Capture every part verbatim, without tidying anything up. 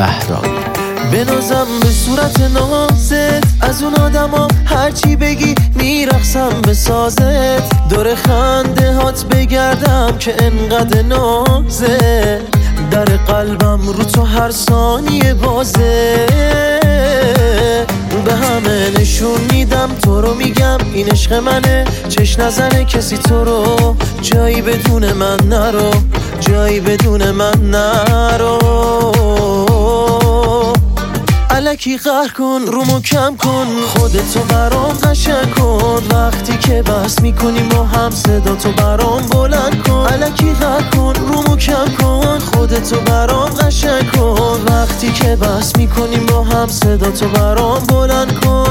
بهرامی. بنازم به صورت نازت، از اون آدما هرچی بگی میرقصم به سازت. دور خنده هات بگردم که انقدر نازه، در قلبم رو تو هر ثانیه بازه. به همه نشون میدم تو رو، میگم این عشق منه، چش نزنه کسی تو رو، جایی بدون من نرو، جایی بدون من نرو. الکی قهر کن رومو کم کن، خودتو برام قشنگ کن، وقتی که بس میکنیم و هم صدا تو برام بلند کن. الکی قهر کن رومو کم کن، خودتو برام قشنگ کن، وقتی که بس میکنیم و هم صدا تو برام بلند کن.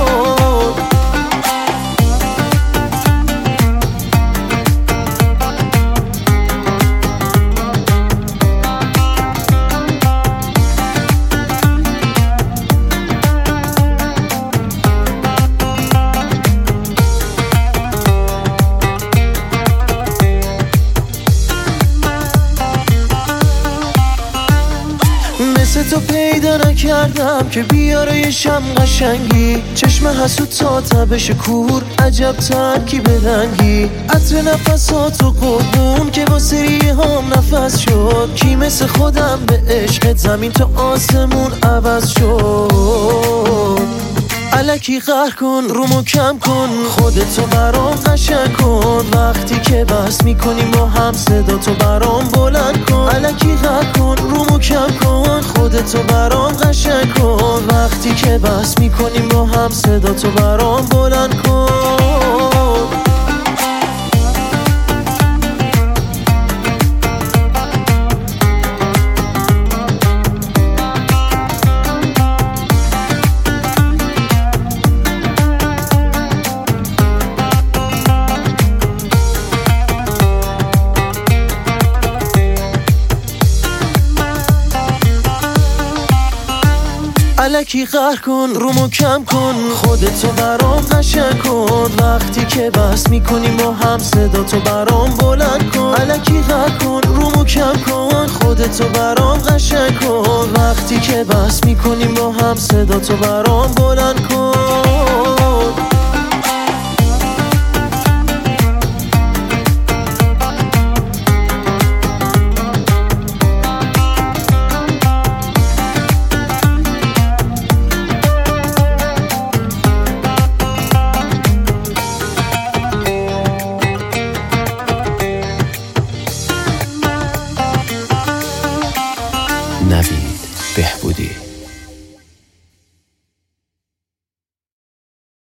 مثل تو پیدا نکردم که بیاره یه شم قشنگی، چشم حسود تا تبش کور، عجب ترکیب رنگی، عطر نفساتو قربون که با سری هم نفس شد. کی مثل خودم به عشق زمین تا آسمون عوض شد. الکی قهر کن رومو کم کن، خودتو برام قشنگ کن، وقتی که بس میکنیم و هم صدا تو برام بلند کن. الکی قهر کن رومو کم کن، خودتو برام قشنگ کن، وقتی که بس میکنیم و هم صدا تو برام بلند کن. الکی قهر کن رومو کم کن، خودتو برام قشنگ کن، وقتی که بس میکنیم و هم صدا تو برام بلند کن. الکی قهر کن رومو کم کن، خودتو برام قشنگ کن، وقتی که بس میکنیم و هم صدا تو برام بلند کن. نوید.